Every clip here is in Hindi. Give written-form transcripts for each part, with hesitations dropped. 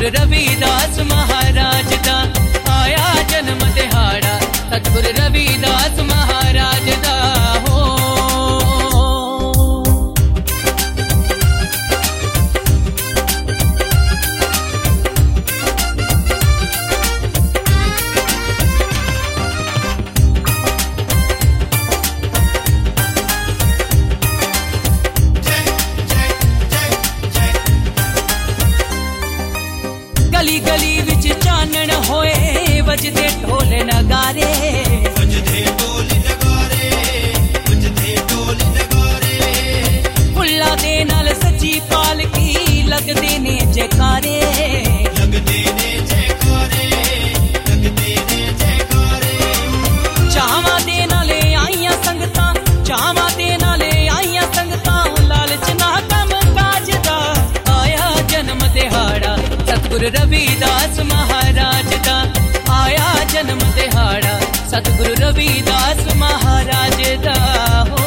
सतगुरु रविदास महाराज दा आया जन्म दिहाड़ा, सतगुरु रविदास महाराज दा हो। गली गली विच चानण होए वजदे ढोल नगारे, वजदे ढोल नगारे, वजदे ढोल नगारे। फुल्ला दे नाल सजी पालकी लगदे ने जयकारे, लगदे ने जयकारे, लगदे ने जयकारे। चावां दे नाले आईयां संगतां, चावां दे नाले आईयां संगतां, लालच ना कम काज दा आया जन्म दिहाड़ा, सतगुरु रविदास महाराज दा आया जन्म दिहाड़ा, सतगुरु रविदास महाराज दा हो।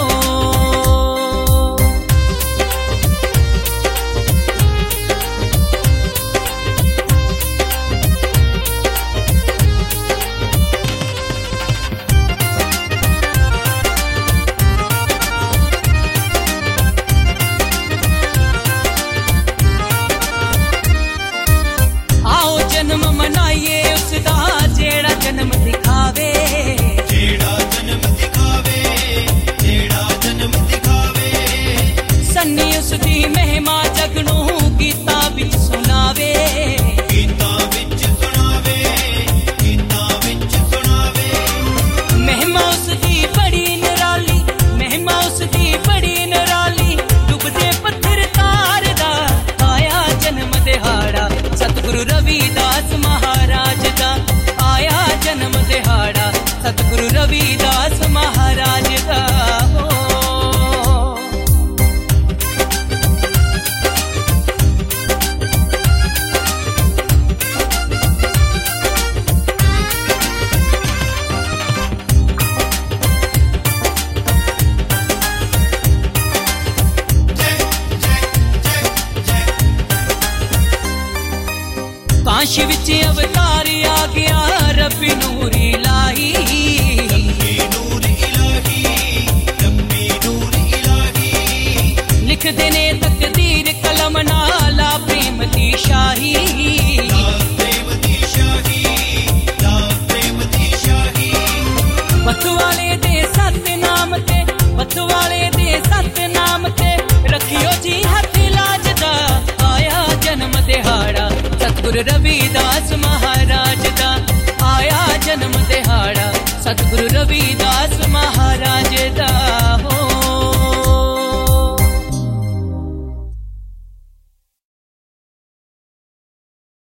जन्म मनाइए उसदा जेड़ा जन्म दिखावे, जेड़ा जन्म दिखावे, जेड़ा जन्म दिखावे। सन्नी उसदी महिमा जगनू गीता विच सुनावे, गीता विच सुनावे, गीता विच सुनावे। महिमा उसदी बड़ी निराली, महिमा उसदी बड़ी निराली, डुबदे पत्थर तार दा आया जन्म दिहाड़ा, सतगुरु रविदास महाराज दा आया जन्म दिहाड़ा, सतगुरु रविदास महाराज दा हो। काशी विच अवतार आ गया रब्बी नूर इलाही, रब्बी नूर इलाही, रब्बी नूर इलाही। लिख देने तकदीर कलम नाला प्रेम दी शाही, ला प्रेम दी शाही, ला प्रेम दी शाही। बतवाले दे सत नाम ते, बतवाले दे सत नाम ते, रखियो जी हथ लाज दा आया जन्म दिहाड़ा, सतगुरु रविदास महाराज दा आया जन्म दिहाड़ा, सतगुरु रवि